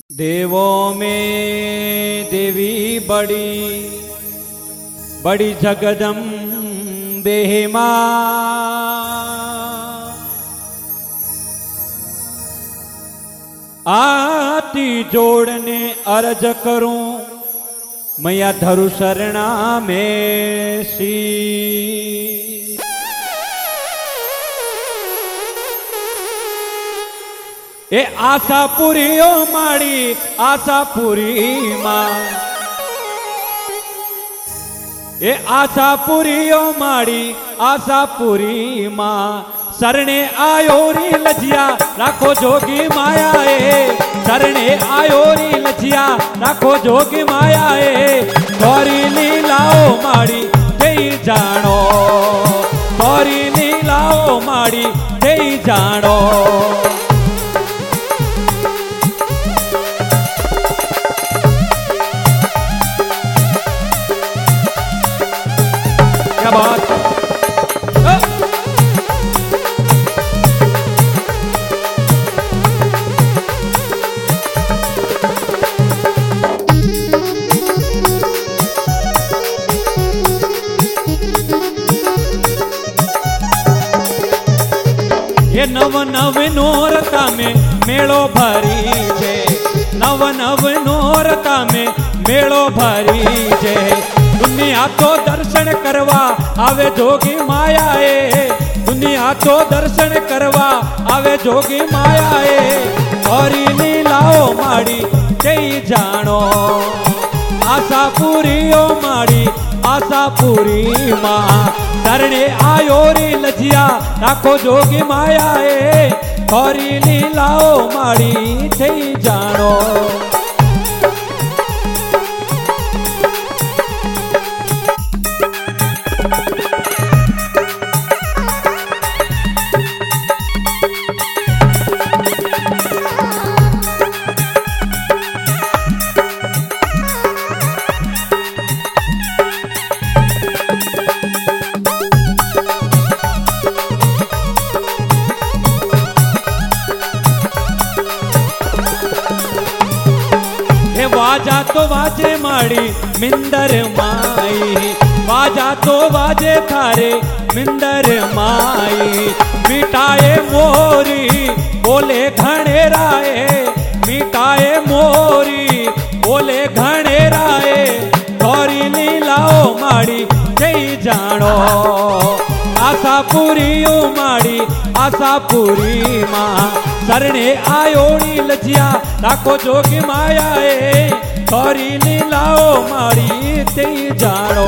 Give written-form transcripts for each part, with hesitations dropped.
देवों में देवी बड़ी बड़ी जगदम्बे मां, आती जोड़ने अर्ज करूं मैया धरु शरणा में सी। ए आशापुरी ओ माड़ी आशापुरी मां, ए आशापुरी ओ माड़ी आशापुरी मां, शरणे आयोरी लजिया राखो जोगी माया ए, शरणे आयोरी लजिया राखो जोगी माया ए, तोरी लीलाओ माड़ी देई जानो, तोरी लीलाओ माड़ी देई जानो। क्या बात ये नव नव नोरता में मेड़ो भरी छे, नव नव नोरता में मेड़ो भरी छे, दुनिया तो दर्शन करवा आवे जोगी माया ए, दुनिया तो दर्शन करवा आवे जोगी माया ए, औरी लीलाओ माड़ी जई जानो, आशापुरी ओ माड़ी आशापुरी मां, शरणे आयोरी लजिया राखो जोगी माया ए, औरी लीलाओ माड़ी जई जानो। बाजा तो बाजे माड़ी मिंदर माई, बाजा तो बाजे थारे मिंदर माई, मिटाए मोरी बोले घणे राए, मिटाए मोरी बोले घणे राए, तोरी लीलाओ माड़ी जई जानो, आशापुरी ओ माड़ी आशापुरी मां, शरणे आयोड़ी लजिया राखो जोगी माया ए, तोरी लीलाओ माड़ी जई जानो।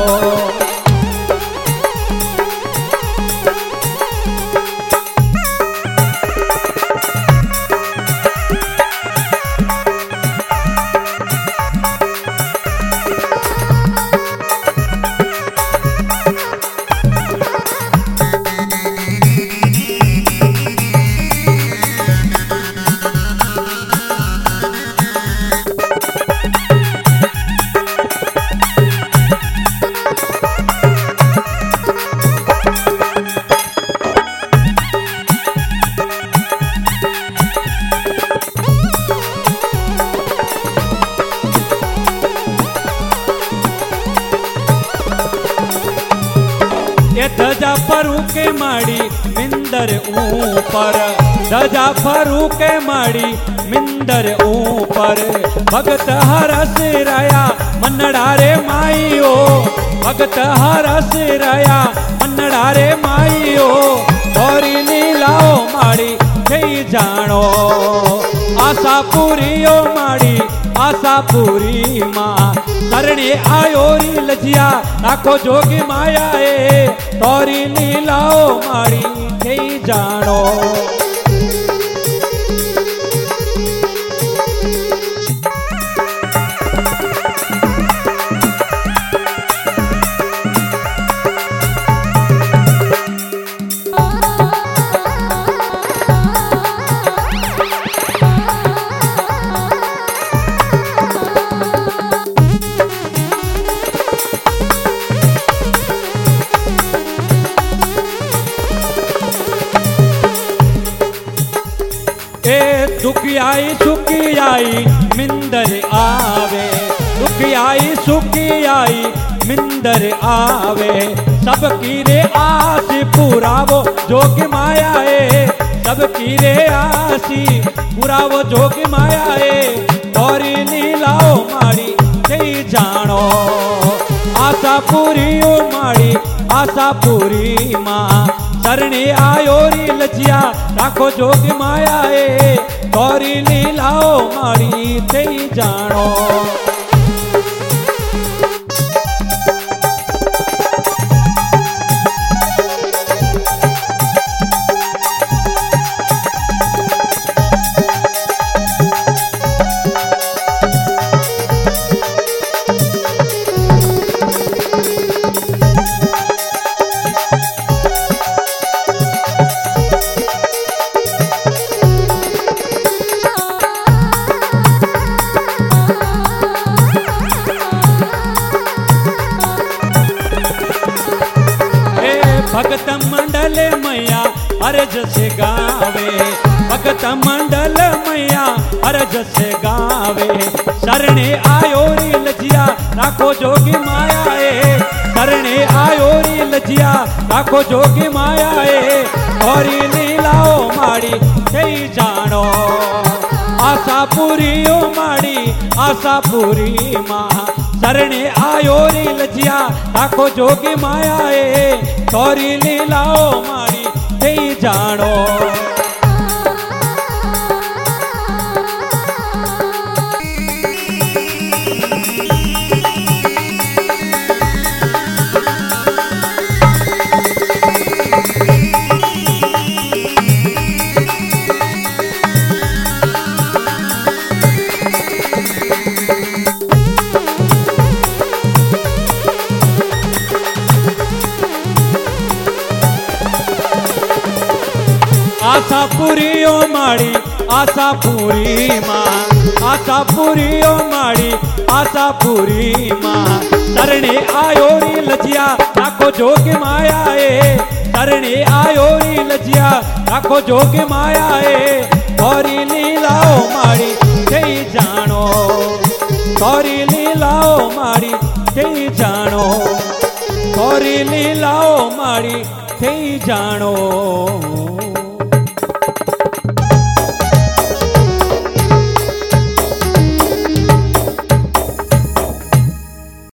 धजा फरू के माड़ी मिंदर ऊपर, धजा फरू के माड़ी मिंदर ऊपर, भगत हरस रया मनड़ा रे माईओ, भगत हरस रया मनड़ा रे माईओ, तोरी लीलाओ माड़ी जई जानो, आशापुरी ओ माड़ी आशापुरी मां, शरणे आयोरी लजिया राखो जोगी माया ए, तोरी लीलाओ माड़ी जई जानो। आई मिंदर आवे, दुखियाई सुखियाई मिंदर आवे। सबकी रे आस पुरावो जोगी माया है, सबकी रे आसी पुरावो जोगी माया है। तोरी लीलाओ माड़ी जई जानो, आशा पूरी ओ माड़ी आशा पूरी माँ। शरणे आयो री लजिया राखो जोगी माया है, तोरी लीलाओ माड़ी जई जानो। भगत मंडल मैया अरज से गावे, भगत मंडल मैया अरज से गावे। शरणे आयो री लजिया राखो जोगी माया है, शरणे आयो री लजिया राखो जोगी माया है। तोरी लीलाओ माड़ी जई जानो, आशा पूरी ओ माड़ी आशा पूरी माँ। शरणे आयो री लजिया राखो जोगी माया है, तोरी लीलाओ माड़ी जई जानो। आशा पूरी ओ माड़ी आशा पूरी माँ, आशा पूरी ओ माड़ी आशा पूरी माँ। शरणे आयो री लजिया राखो जोगी माया है, शरणे आयो री लजिया राखो जोगी माया है। तोरी लीलाओ माड़ी जई जानो, तोरी लीलाओ माड़ी जई जानो, तोरी लीलाओ माड़ी जई जानो।